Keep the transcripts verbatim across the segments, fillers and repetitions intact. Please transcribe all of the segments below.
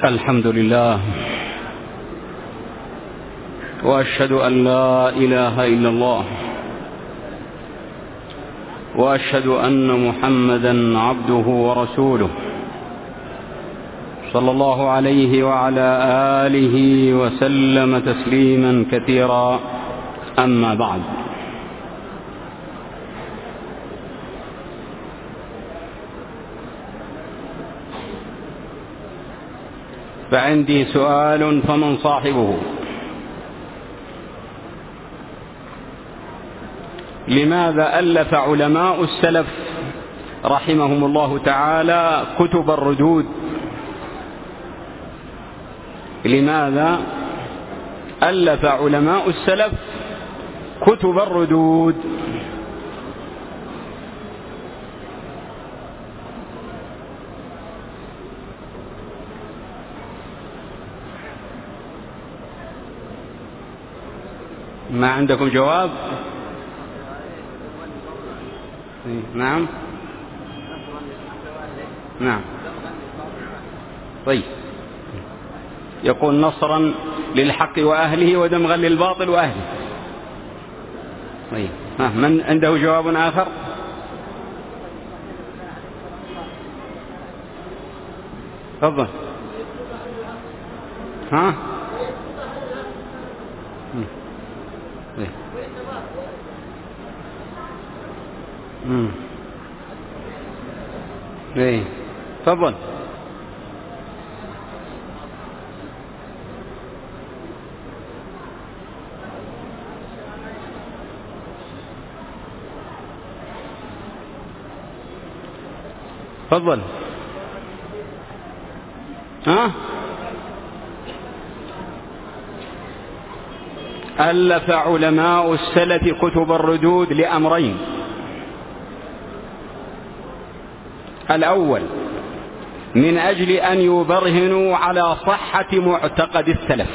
الحمد لله، وأشهد أن لا إله إلا الله، وأشهد أن محمدا عبده ورسوله، صلى الله عليه وعلى آله وسلم تسليما كثيرا. أما بعد، فعندي سؤال، فمن صاحبه؟ لماذا ألف علماء السلف رحمهم الله تعالى كتب الردود؟ لماذا ألف علماء السلف كتب الردود؟ ما عندكم جواب؟ نعم نعم طيب، يقول نصرا للحق وأهله ودمغا للباطل وأهله. طيب، ها من عنده جواب آخر؟ تفضل. ها امم ايه تفضل. تفضل. ها ألف علماء السلف كتب الردود لأمرين: الأول من أجل أن يبرهنوا على صحة معتقد السلف.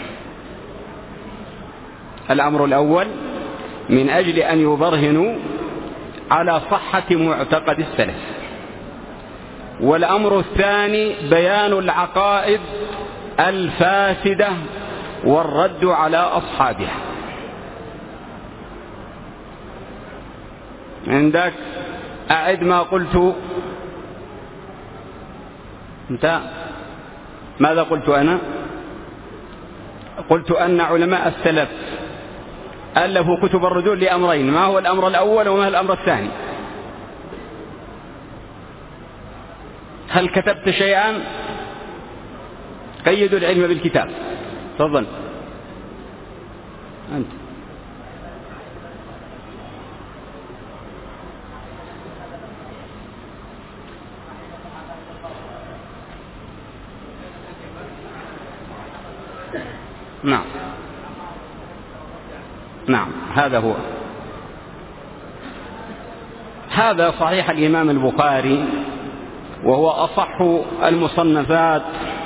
الأمر الأول من أجل أن يبرهنوا على صحة معتقد السلف. والأمر الثاني بيان العقائد الفاسدة والرد على أصحابها. عندك أعد ما قلت انت. ماذا قلت أنا؟ قلت أن علماء السلف ألفوا كتب الردود لأمرين. ما هو الأمر الأول وما هو الأمر الثاني؟ هل كتبت شيئا؟ قيدوا العلم بالكتاب. تفضل أنت. نعم نعم هذا هو. هذا صحيح الإمام البخاري، وهو أصح المصنفات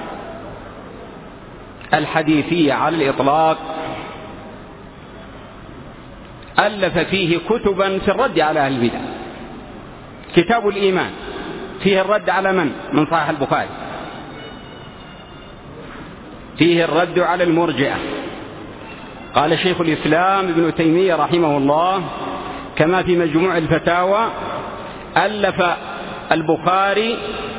الحديثية على الإطلاق. ألف فيه كتبا في الرد على أهل البدع. كتاب الإيمان فيه الرد على من؟ من صحيح البخاري فيه الرد على المرجئة. قال شيخ الإسلام ابن تيمية رحمه الله كما في مجموع الفتاوى: ألف البخاري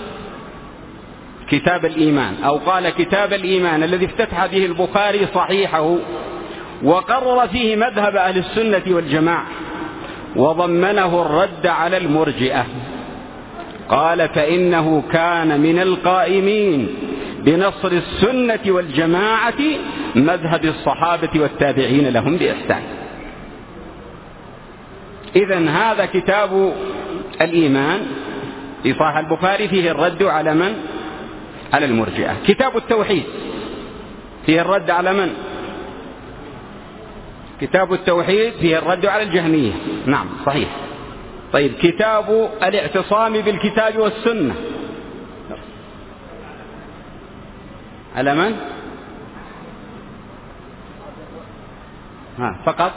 كتاب الإيمان، أو قال كتاب الإيمان الذي افتتح به البخاري صحيحه، وقرر فيه مذهب أهل السنة والجماعة، وضمنه الرد على المرجئة. قال: فإنه كان من القائمين بنصر السنة والجماعة مذهب الصحابة والتابعين لهم بإحسان. إذن هذا كتاب الإيمان في صحيح البخاري فيه الرد على من؟ على المرجئة. كتاب التوحيد فيه الرد على من؟ كتاب التوحيد فيه الرد على الجهمية. نعم صحيح. طيب، كتاب الاعتصام بالكتاب والسنة على من؟ ها فقط.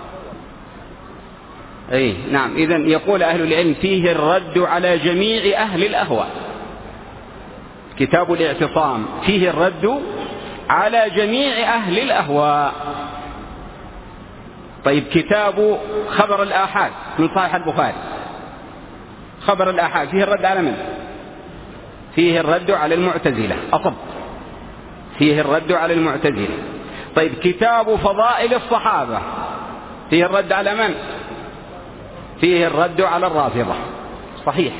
أي نعم. إذن يقول أهل العلم فيه الرد على جميع أهل الأهواء. كتاب الاعتصام فيه الرد على جميع أهل الأهواء. طيب كتاب خبر الآحاد من صحيح البخاري، خبر الآحاد فيه الرد على من؟ فيه الرد على المعتزلة. أصب، فيه الرد على المعتزلة. طيب كتاب فضائل الصحابة فيه الرد على من؟ فيه الرد على الرافضة. صحيح،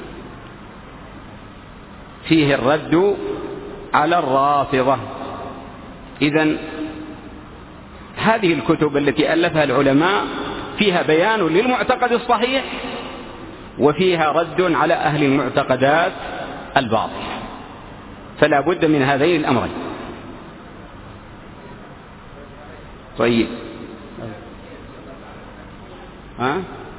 فيه الرد على الرافضة. إذن هذه الكتب التي ألفها العلماء فيها بيان للمعتقد الصحيح وفيها رد على أهل المعتقدات الباطلة، فلا بد من هذين الأمرين. طيب ها؟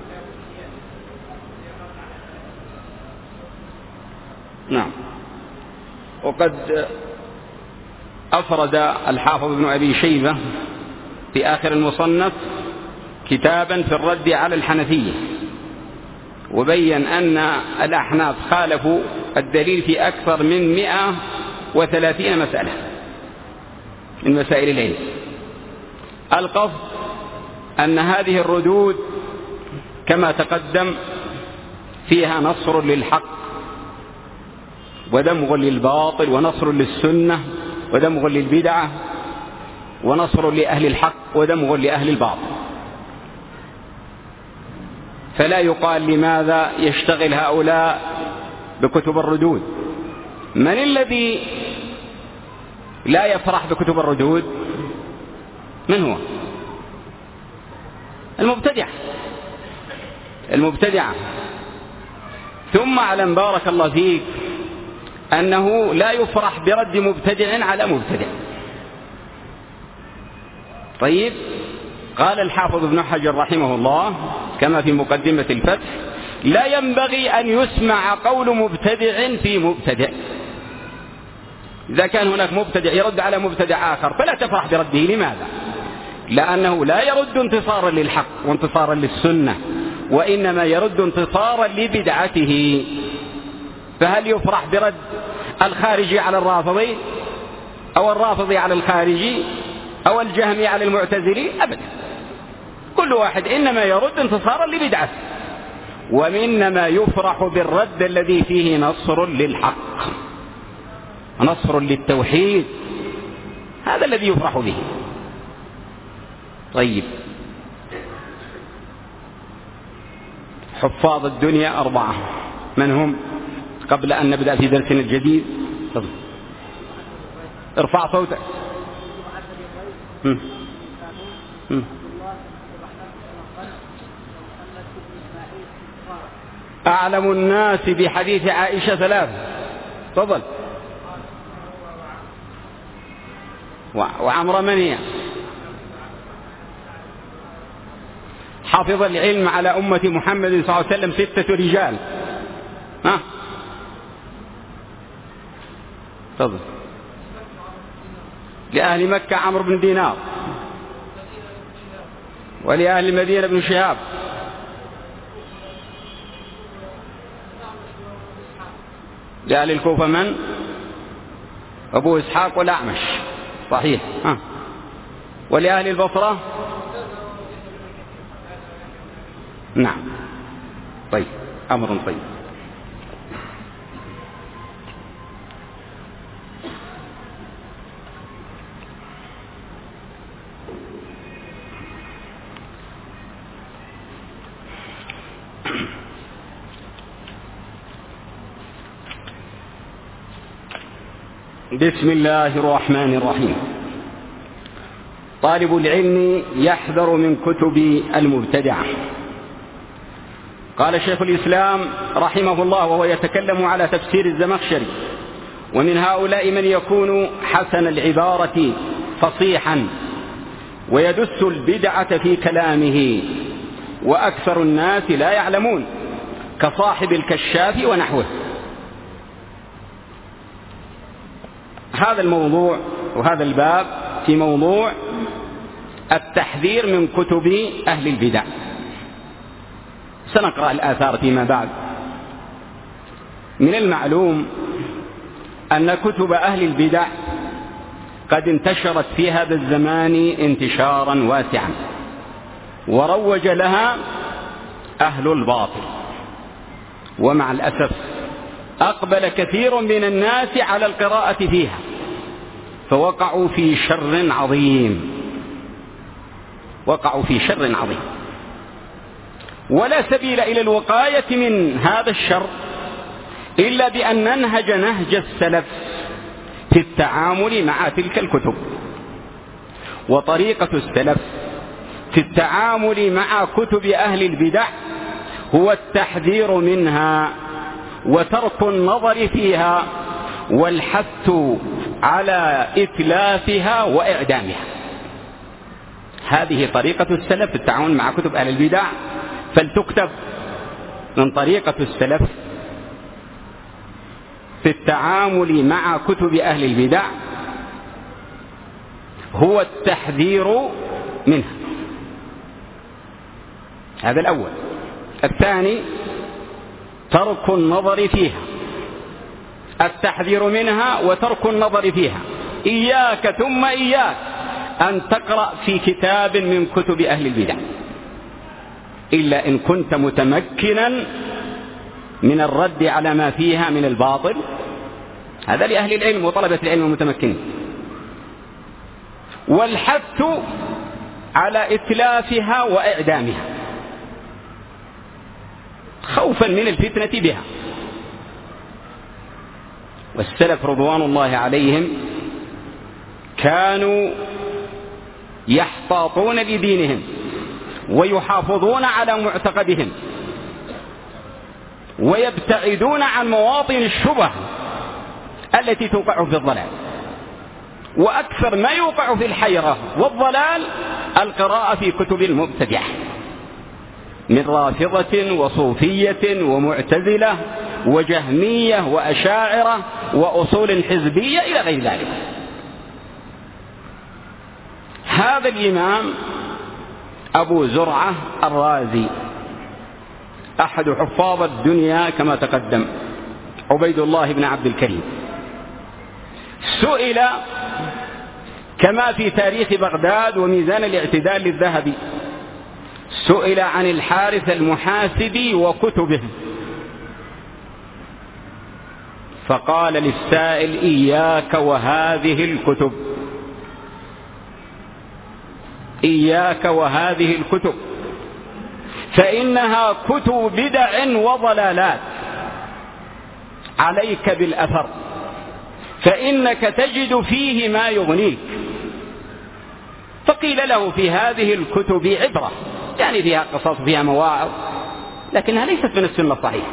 نعم. وقد أفرد الحافظ ابن أبي شيبة في آخر المصنف كتابا في الرد على الحنفية، وبين أن الأحناف خالفوا الدليل في أكثر من مئة وثلاثين مسألة من مسائل العلم. القصد أن هذه الردود كما تقدم فيها نصر للحق ودمغ للباطل ونصر للسنة ودمغ للبدعة ونصر لأهل الحق ودمغ لأهل الباطل. فلا يقال لماذا يشتغل هؤلاء بكتب الردود. من الذي لا يفرح بكتب الردود؟ من هو؟ المبتدع، المبتدع. ثم اعلم بارك الله فيك أنه لا يفرح برد مبتدع على مبتدع. طيب قال الحافظ ابن حجر رحمه الله كما في مقدمة الفتح: لا ينبغي أن يسمع قول مبتدع في مبتدع. إذا كان هناك مبتدع يرد على مبتدع آخر فلا تفرح برده. لماذا؟ لأنه لا يرد انتصارا للحق وانتصارا للسنة، وإنما يرد انتصارا لبدعته. فهل يفرح برد الخارجي على الرافضي أو الرافضي على الخارجي أو الجهمي على المعتزلي؟ أبدا. كل واحد إنما يرد انتصارا لبدعته، وإنما يفرح بالرد الذي فيه نصر للحق، نصر للتوحيد، هذا الذي يفرح به. طيب حفاظ الدنيا أربعة، من هم؟ قبل أن نبدأ في درسنا الجديد تفضل. ارفع صوتك. هم. هم. أعلم الناس بحديث عائشة ثلاثة. تفضل. وعمر من هي؟ حافظ العلم على أمة محمد صلى الله عليه وسلم ستة رجال. ها تفضل. لأهل مكة عمرو بن دينار، ولأهل المدينة بن شهاب، لأهل الكوفة من؟ أبو إسحاق والأعمش. صحيح. ها. ولأهل البصرة؟ نعم. طيب أمر طيب. بسم الله الرحمن الرحيم. طالب العلم يحذر من كتب المبتدعة. قال شيخ الإسلام رحمه الله وهو يتكلم على تفسير الزمخشري: ومن هؤلاء من يكون حسن العبارة فصيحا ويدس البدعة في كلامه، وأكثر الناس لا يعلمون، كصاحب الكشاف ونحوه. هذا الموضوع وهذا الباب في موضوع التحذير من كتب أهل البدع. سنقرأ الآثار فيما بعد. من المعلوم أن كتب أهل البدع قد انتشرت في هذا الزمان انتشارا واسعا، وروج لها أهل الباطل، ومع الأسف أقبل كثير من الناس على القراءة فيها، فوقعوا في شر عظيم، وقعوا في شر عظيم، ولا سبيل إلى الوقاية من هذا الشر إلا بأن ننهج نهج السلف في التعامل مع تلك الكتب. وطريقة السلف في التعامل مع كتب أهل البدع هو التحذير منها وترك النظر فيها والحث على إتلافها وإعدامها. هذه طريقة السلف في التعامل مع كتب أهل البدع، فلتكتب من طريقة السلف في التعامل مع كتب أهل البدع هو التحذير منها. هذا الأول. الثاني ترك النظر فيها، التحذير منها وترك النظر فيها. إياك ثم إياك أن تقرأ في كتاب من كتب أهل البدع إلا إن كنت متمكنا من الرد على ما فيها من الباطل، هذا لأهل العلم وطلبة العلم المتمكنين، والحث على إتلافها وإعدامها خوفا من الفتنة بها. والسلف رضوان الله عليهم كانوا يحتاطون لدينهم ويحافظون على معتقدهم ويبتعدون عن مواطن الشبه التي توقع في الضلال، وأكثر ما يوقع في الحيرة والضلال القراءة في كتب المبتدعة من رافضة وصوفية ومعتزلة وجهمية وأشاعرة وأصول حزبية إلى غير ذلك. هذا الإمام أبو زرعة الرازي أحد حفاظ الدنيا كما تقدم، عبيد الله بن عبد الكريم، سئل كما في تاريخ بغداد وميزان الاعتدال للذهبي، سئل عن الحارث المحاسبي وكتبه، فقال للسائل: إياك وهذه الكتب، إياك وهذه الكتب، فإنها كتب بدع وضلالات، عليك بالأثر، فإنك تجد فيه ما يغنيك. فقيل له: في هذه الكتب عبرة، يعني فيها قصص فيها مواعظ، لكنها ليست من السنة الصحيحة.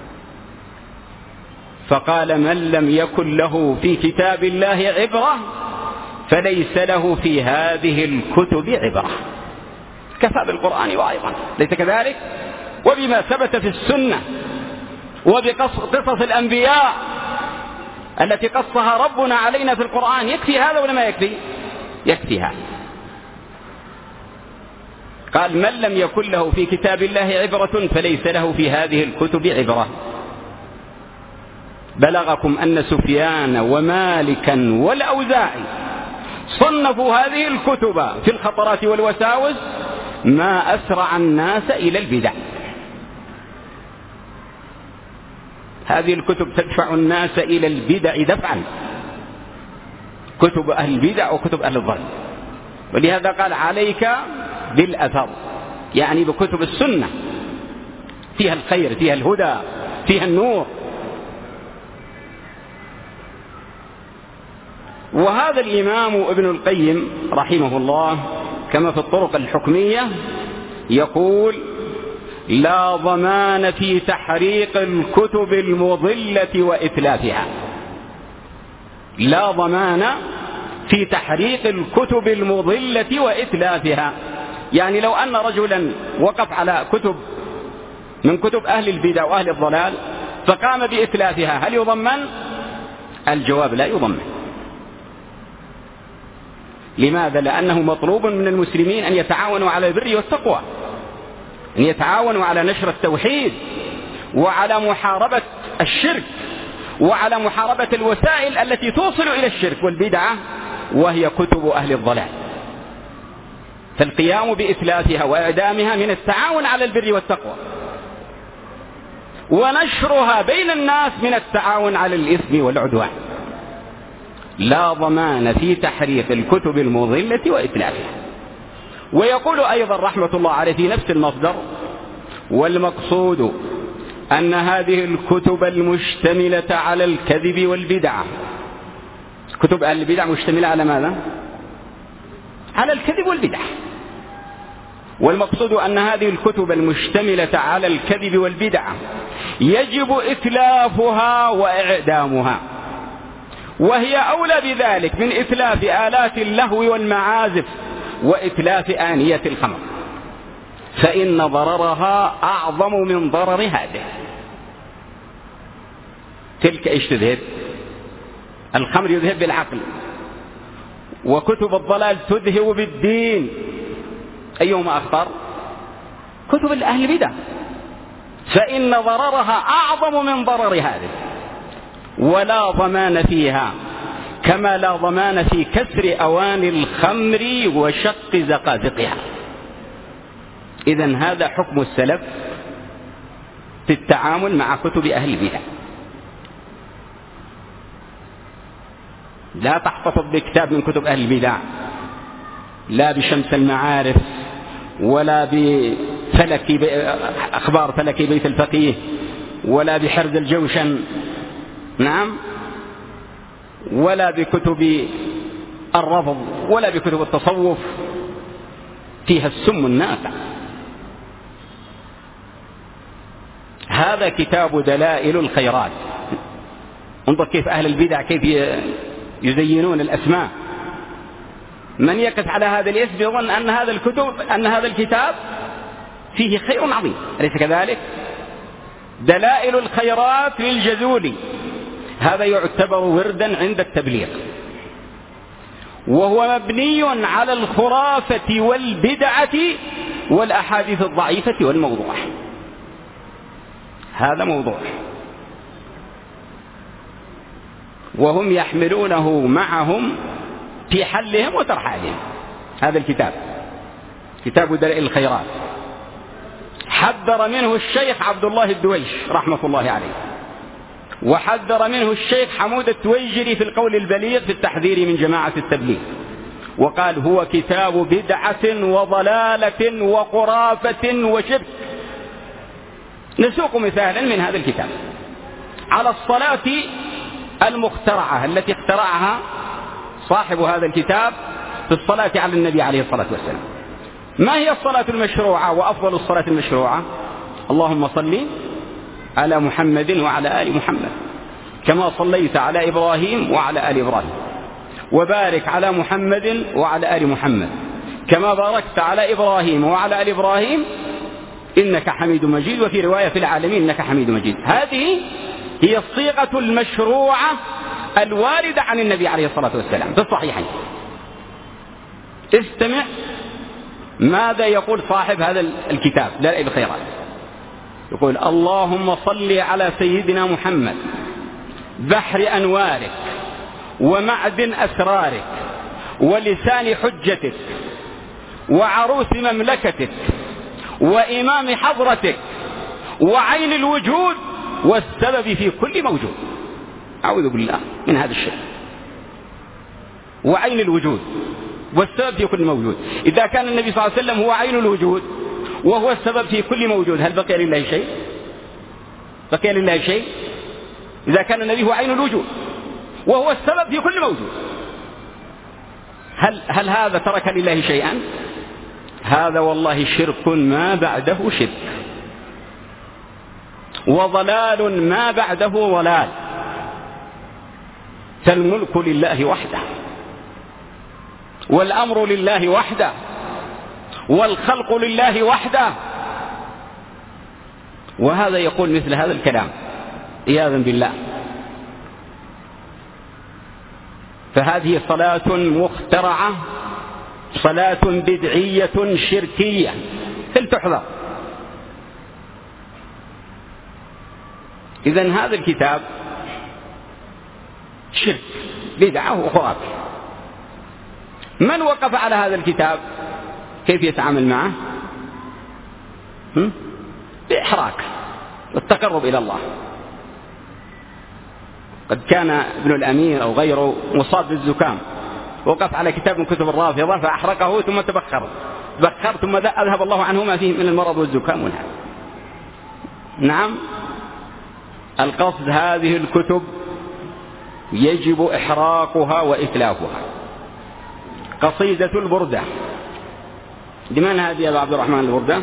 فقال: من لم يكن له في كتاب الله عبرة فليس له في هذه الكتب عبرة. كفى بالقرآن وعظا، ليس كذلك؟ وبما ثبت في السنة وبقصص الأنبياء التي قصها ربنا علينا في القرآن، يكفي هذا ولا ما يكفي؟ يكفي هذا. قال: من لم يكن له في كتاب الله عبرة فليس له في هذه الكتب عبرة. بلغكم أن سفيان ومالكا والأوزاعي صنفوا هذه الكتب في الخطرات والوساوس ما أسرع الناس إلى البدع. هذه الكتب تدفع الناس إلى البدع دفعا، كتب أهل البدع وكتب أهل الضلال. ولهذا قال: عليك بالأثر، يعني بكتب السنة، فيها الخير، فيها الهدى، فيها النور. وهذا الإمام ابن القيم رحمه الله كما في الطرق الحكمية يقول: لا ضمان في تحريق الكتب المضلة وإتلافها. لا ضمان في تحريق الكتب المضلة وإتلافها، يعني لو أن رجلا وقف على كتب من كتب أهل البدع وأهل الضلال فقام بإتلافها، هل يضمن؟ الجواب: لا يضمن. لماذا؟ لأنه مطلوب من المسلمين أن يتعاونوا على البر والتقوى، أن يتعاونوا على نشر التوحيد وعلى محاربة الشرك وعلى محاربة الوسائل التي توصل إلى الشرك والبدعة، وهي كتب أهل الضلال. فالقيام بإتلافها وإعدامها من التعاون على البر والتقوى، ونشرها بين الناس من التعاون على الإثم والعدوان. لا ضمان في تحريف الكتب المضلة وإتلافها. ويقول أيضا رحمة الله عليه في نفس المصدر: والمقصود أن هذه الكتب المشتملة على الكذب والبدعة، كتب أهل البدع مشتملة على ماذا؟ على الكذب والبدعة. والمقصود أن هذه الكتب المشتملة على الكذب والبدعة يجب إتلافها وإعدامها، وهي أولى بذلك من إتلاف آلات اللهو والمعازف وإتلاف آنية الخمر، فإن ضررها أعظم من ضرر هذه. تلك إيش تذهب؟ الخمر يذهب بالعقل، وكتب الضلال تذهب بالدين. أيهما أخطر؟ كتب أهل البدع، فإن ضررها أعظم من ضرر هذه، ولا ضمان فيها، كما لا ضمان في كسر أواني الخمر وشق زقازقها. إذن هذا حكم السلف في التعامل مع كتب أهل البدع. لا تحتفظ بكتاب من كتب أهل البدع، لا بشمس المعارف، ولا بفلك أخبار فلك بيت الفقيه، ولا بحرز الجوشن، نعم، ولا بكتب الرفض، ولا بكتب التصوف، فيها السم النافع. هذا كتاب دلائل الخيرات. انظر كيف أهل البدع كيف يزينون الأسماء. من يقف على هذا الاسم يظن أن هذا الكتب أن هذا الكتاب فيه خير عظيم، أليس كذلك؟ دلائل الخيرات للجزولي، هذا يعتبر وردا عند التبليغ، وهو مبني على الخرافة والبدعة والأحاديث الضعيفة والموضوع. هذا موضوع، وهم يحملونه معهم في حلهم وترحالهم. هذا الكتاب كتاب دلائل الخيرات، حذر منه الشيخ عبد الله الدويش رحمة الله عليه، وحذر منه الشيخ حمود التويجري في القول البليغ في التحذير من جماعة التبليغ، وقال هو كتاب بدعة وضلالة وخرافة وشرك. نسوق مثالا من هذا الكتاب على الصلاة المخترعة التي اخترعها صاحب هذا الكتاب في الصلاة على النبي عليه الصلاة والسلام. ما هي الصلاة المشروعة وأفضل الصلاة المشروعة؟ اللهم صل على محمد وعلى آل محمد كما صليت على إبراهيم وعلى آل إبراهيم، وبارك على محمد وعلى آل محمد كما باركت على إبراهيم وعلى آل إبراهيم إنك حميد مجيد، وفي رواية في العالمين إنك حميد مجيد. هذه هي الصيغة المشروعة الواردة عن النبي عليه الصلاة والسلام في الصحيحين. استمع ماذا يقول صاحب هذا الكتاب دلائل الخيرات. يقول اللهم صل على سيدنا محمد بحر أنوارك ومعدن أسرارك ولسان حجتك وعروس مملكتك وإمام حضرتك وعين الوجود والسبب في كل موجود. أعوذ بالله من هذا الشيء. وعين الوجود والسبب في كل موجود. إذا كان النبي صلى الله عليه وسلم هو عين الوجود وهو السبب في كل موجود، هل بقي لله شيء؟ بقي لله شيء؟ إذا كان النبي هو عين الوجود وهو السبب في كل موجود، هل, هل هذا ترك لله شيئا؟ هذا والله شرك ما بعده شرك، وضلال ما بعده ضلال. فالملك لله وحده، والأمر لله وحده، والخلق لله وحده. وهذا يقول مثل هذا الكلام عياذا بالله. فهذه صلاة مخترعة، صلاة بدعية شركية، فلتحذر. إذن هذا الكتاب شرك بدعة وخرافة. من وقف على هذا الكتاب كيف يتعامل معه؟ بإحراق والتقرب إلى الله. قد كان ابن الأمير أو غيره مصاب بالزكام، وقف على كتاب من كتب الرافضة فأحرقه ثم تبخر بخر ثم أذهب الله عنه ما فيه من المرض والزكام والهم. نعم، القصد هذه الكتب يجب إحراقها وإتلافها. قصيدة البردة، لمن هذه يا عبد الرحمن البردة؟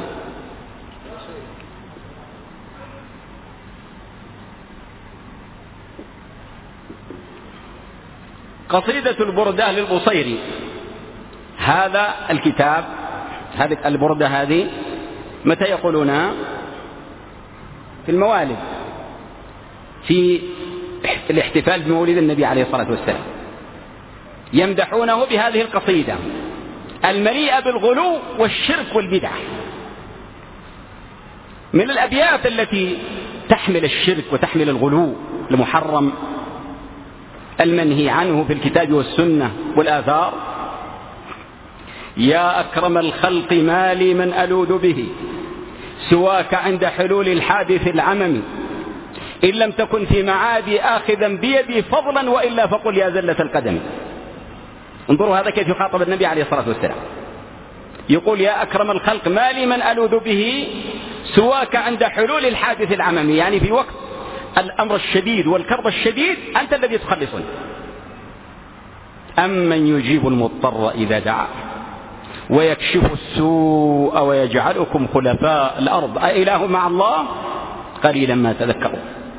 قصيدة البردة للبصيري. هذا الكتاب، هذه البردة هذه متى يقولونها؟ في الموالد، في الاحتفال بمولد النبي عليه الصلاة والسلام، يمدحونه بهذه القصيدة المليئة بالغلو والشرك والبدعة. من الأبيات التي تحمل الشرك وتحمل الغلو المحرم المنهي عنه في الكتاب والسنة والآثار: يا أكرم الخلق ما لي من ألوذ به سواك عند حلول الحادث العمم، إن لم تكن في معادي آخذا بيدي فضلا وإلا فقل يا زلة القدم. انظروا هذا كيف يخاطب النبي عليه الصلاة والسلام، يقول: يا أكرم الخلق ما لي من ألوذ به سواك عند حلول الحادث العممي، يعني في وقت الأمر الشديد والكرب الشديد أنت الذي تخلصني. أمن يجيب المضطر إذا دعا ويكشف السوء ويجعلكم خلفاء الأرض أإله مع الله قليلا ما تذكرون.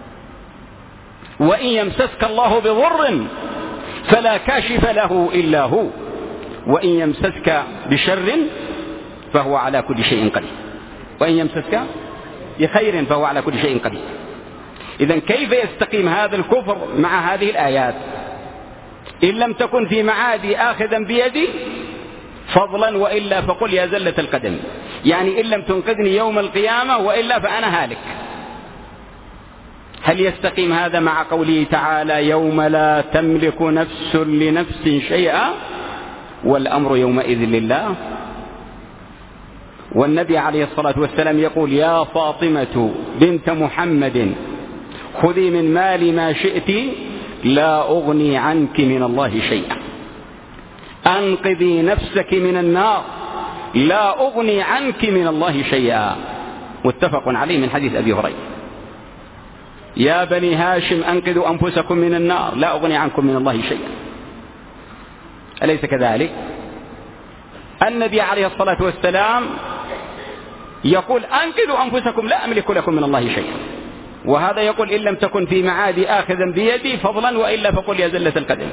وإن يمسسك الله بضر فلا كاشف له إلا هو، وإن يمسسك بشر فهو على كل شيء قدير، وإن يمسسك بخير فهو على كل شيء قدير. إذن كيف يستقيم هذا الكفر مع هذه الآيات؟ إن لم تكن في معادي آخذا بيدي فضلا وإلا فقل يا زلة القدم، يعني إن لم تنقذني يوم القيامة وإلا فأنا هالك. هل يستقيم هذا مع قوله تعالى: يوم لا تملك نفس لنفس شيئا والأمر يومئذ لله؟ والنبي عليه الصلاة والسلام يقول: يا فاطمة بنت محمد خذي من مالي ما شئت لا أغني عنك من الله شيئا، أنقذي نفسك من النار لا أغني عنك من الله شيئا. متفق عليه من حديث أبي هريرة: يا بني هاشم أنقذوا أنفسكم من النار لا أغني عنكم من الله شيئا. أليس كذلك؟ النبي عليه الصلاة والسلام يقول: أنقذوا أنفسكم لا أملك لكم من الله شيئا، وهذا يقول: إن لم تكن في معادي آخذا بيدي فضلا وإلا فقل يا زلة القدم.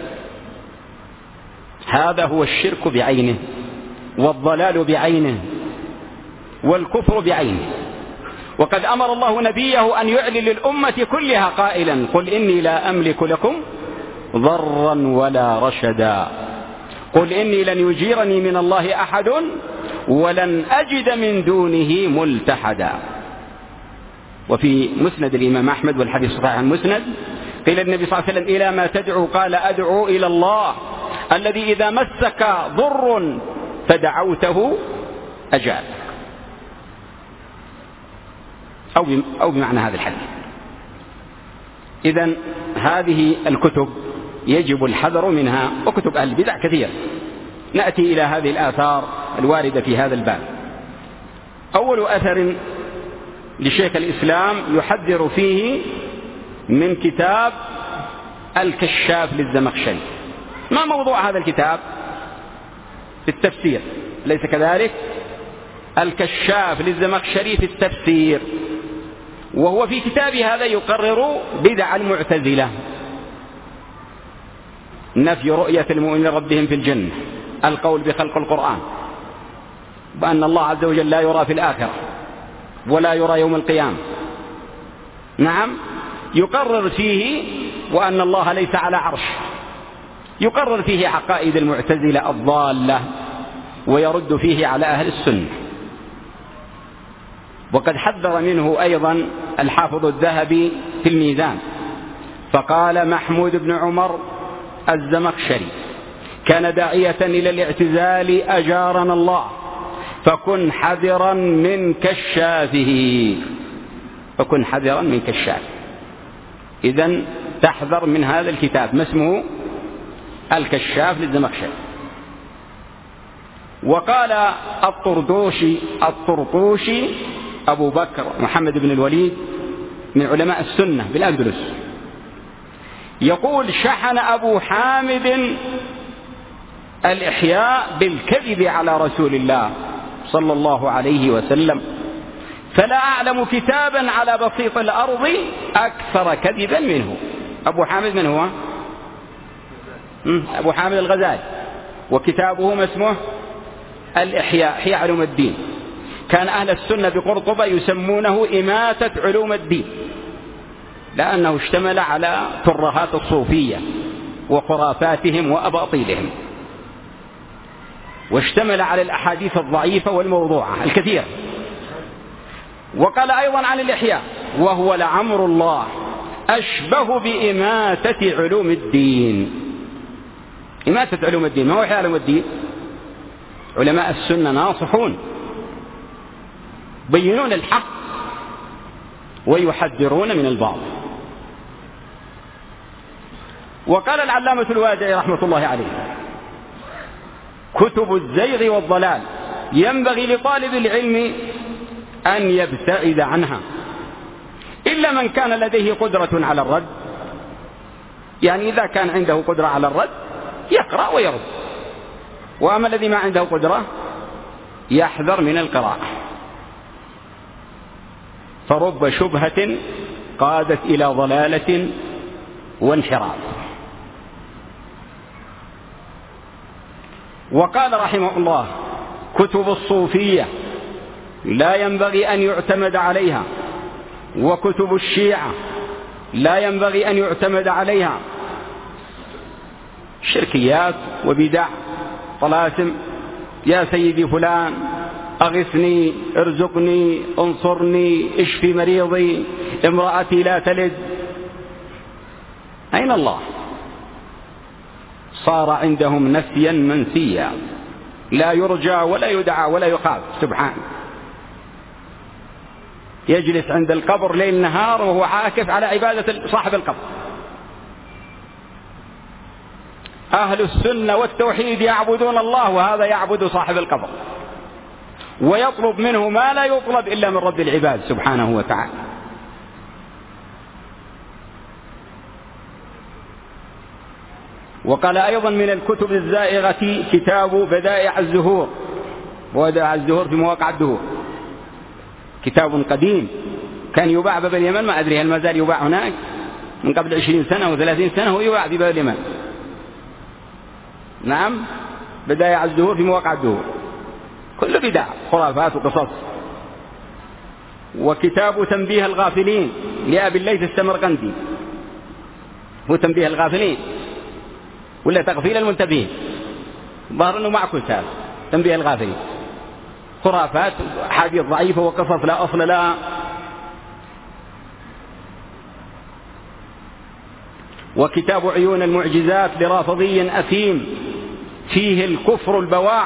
هذا هو الشرك بعينه، والضلال بعينه، والكفر بعينه. وقد أمر الله نبيه أن يعلن للأمة كلها قائلا: قل إني لا أملك لكم ضرا ولا رشدا، قل إني لن يجيرني من الله أحد ولن أجد من دونه ملتحدا. وفي مسند الإمام أحمد والحديث صحيح عن مسند قيل النبي صلى الله عليه وسلم: إلى ما تدعو؟ قال: أدعو إلى الله الذي إذا مسك ضر فدعوته أجاب، أو أو بمعنى هذا الحديث. إذن هذه الكتب يجب الحذر منها، وكتب أهل البدع كثير. نأتي إلى هذه الآثار الواردة في هذا الباب. أول أثر لشيخ الإسلام يحذر فيه من كتاب الكشاف للزمخشري. ما موضوع هذا الكتاب؟ في التفسير، ليس كذلك؟ الكشاف للزمخشري في التفسير، وهو في كتابه هذا يقرر بدع المعتزلة: نفي رؤية المؤمنين ربهم في الجنة، القول بخلق القرآن، بأن الله عز وجل لا يرى في الآخرة ولا يرى يوم القيامة. نعم، يقرر فيه وأن الله ليس على عرش، يقرر فيه عقائد المعتزلة الضالة، ويرد فيه على أهل السنة. وقد حذر منه أيضا الحافظ الذهبي في الميزان، فقال: محمود بن عمر الزمخشري كان داعية إلى الاعتزال أجارنا الله، فكن حذرا من كشافه، فكن حذرا من كشافه. إذن تحذر من هذا الكتاب، ما اسمه؟ الكشاف للزمخشري. وقال الطرطوشي الطرطوشي أبو بكر محمد بن الوليد من علماء السنة بالأندلس، يقول: شحن أبو حامد الإحياء بالكذب على رسول الله صلى الله عليه وسلم، فلا أعلم كتابا على بسيط الأرض أكثر كذبا منه. أبو حامد من هو؟ أبو حامد الغزالي، وكتابه ما اسمه؟ الإحياء، إحياء علوم الدين. كان أهل السنة بقرطبة يسمونه إماتة علوم الدين، لأنه اشتمل على ترهات الصوفية وخرافاتهم وأباطيلهم، واشتمل على الأحاديث الضعيفة والموضوعة الكثير. وقال أيضا عن الإحياء: وهو لعمر الله أشبه بإماتة علوم الدين. إماتة علوم الدين، ما هو إحياء علوم الدين؟ علماء السنة ناصحون بينون الحق ويحذرون من الباطل. وقال العلامة الوادعي رحمة الله عليه: كتب الزيغ والضلال ينبغي لطالب العلم أن يبتعد عنها، إلا من كان لديه قدرة على الرد. يعني إذا كان عنده قدرة على الرد يقرأ ويرد، وأما الذي ما عنده قدرة يحذر من القراءة، فرب شبهة قادت إلى ضلالة وانحراف. وقال رحمه الله: كتب الصوفية لا ينبغي أن يعتمد عليها، وكتب الشيعة لا ينبغي أن يعتمد عليها، شركيات وبدع، طلاسم، يا سيدي فلان أغثني، ارزقني، انصرني، اشفي مريضي، امرأتي لا تلد. أين الله؟ صار عندهم نفيا منسيا، لا يرجى ولا يدعى ولا يخاف سبحانه. يجلس عند القبر ليل نهار وهو عاكف على عبادة صاحب القبر. أهل السنة والتوحيد يعبدون الله، وهذا يعبد صاحب القبر ويطلب منه ما لا يطلب إلا من رب العباد سبحانه وتعالى. وقال أيضا: من الكتب الزائغة كتاب بدائع الزهور، وبدائع الزهور في مواقع الدهور، كتاب قديم كان يباع بباب اليمن، ما أدري هل ما زال يباع هناك، من قبل عشرين سنة وثلاثين سنة هو يباع في باب اليمن. نعم، بدائع الزهور في مواقع الدهور، كل بدع، خرافات وقصص. وكتاب تنبيه الغافلين لأبي الليث السمرقندي، هو تنبيه الغافلين ولا تغفيل المنتبهين؟ ظهر أنه معكوس هذا تنبيه الغافلين، خرافات، حديث ضعيفة وقصص لا أصل لها. وكتاب عيون المعجزات لرافضي أثيم فيه الكفر البواح.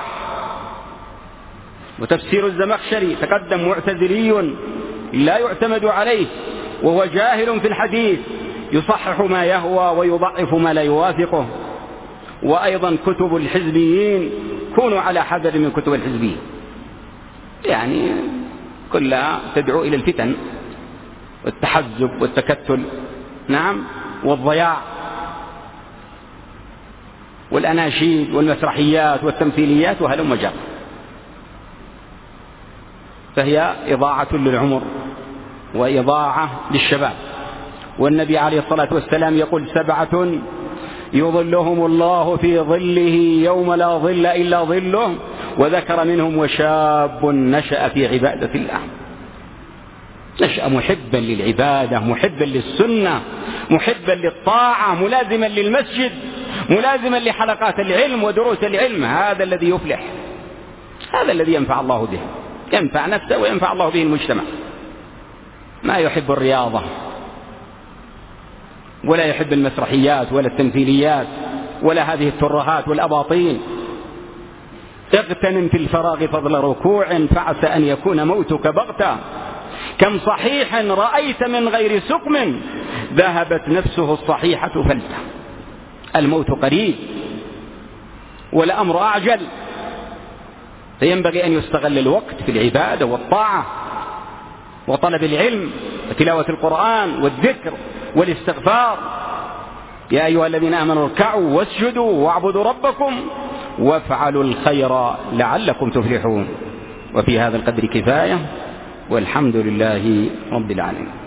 وتفسير الزمخشري تقدم معتزلي لا يعتمد عليه، وهو جاهل في الحديث، يصحح ما يهوى ويضعف ما لا يوافقه. وأيضا كتب الحزبيين، كونوا على حذر من كتب الحزبيين، يعني كلها تدعو إلى الفتن والتحزب والتكتل، نعم، والضياع والأناشيد والمسرحيات والتمثيليات وهلم جرى، فهي إضاعة للعمر وإضاعة للشباب. والنبي عليه الصلاة والسلام يقول: سبعة يظلهم الله في ظله يوم لا ظل إلا ظله، وذكر منهم: وشاب نشأ في عبادة الله، نشأ محبا للعبادة، محبا للسنة، محبا للطاعة، ملازما للمسجد، ملازما لحلقات العلم ودروس العلم. هذا الذي يفلح، هذا الذي ينفع الله به، ينفع نفسه وينفع الله به المجتمع. ما يحب الرياضة ولا يحب المسرحيات ولا التمثيليات ولا هذه الترهات والأباطيل. اغتنم في الفراغ فضل ركوع فعسى أن يكون موتك بغتة. كم صحيح رأيت من غير سقم ذهبت نفسه الصحيحة فلتة. الموت قريب والأمر أعجل، فينبغي أن يستغل الوقت في العبادة والطاعة وطلب العلم وتلاوة القرآن والذكر والاستغفار. يا أيها الذين آمنوا اركعوا واسجدوا واعبدوا ربكم وافعلوا الخير لعلكم تفلحون. وفي هذا القدر كفاية، والحمد لله رب العالمين.